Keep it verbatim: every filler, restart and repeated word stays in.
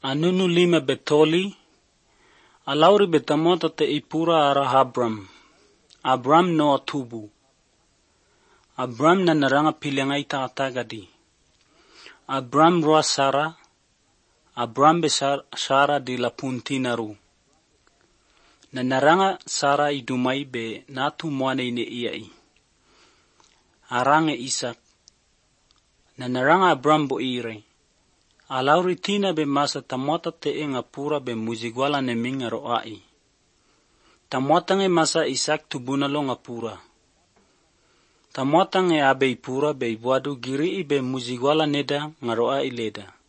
Anunu lima betoli, alauri betamota te ipura ara Abram. Abram no atubu. Abram na naranga pilangai taatagadi. Abram roa Sara. Abram be Sara di la puntinaru. Na naranga Sara idumai be natu moane ine iai. Arange Isak. Na naranga Abram bo ire. Alauri tina be masa tamota te inga pura be muzigwala ne minga roai. Tamota nge masa Isak tubuna lo nga pura. Tamota nge abe pura be wadu giri be muzigwala neda nga roai leda.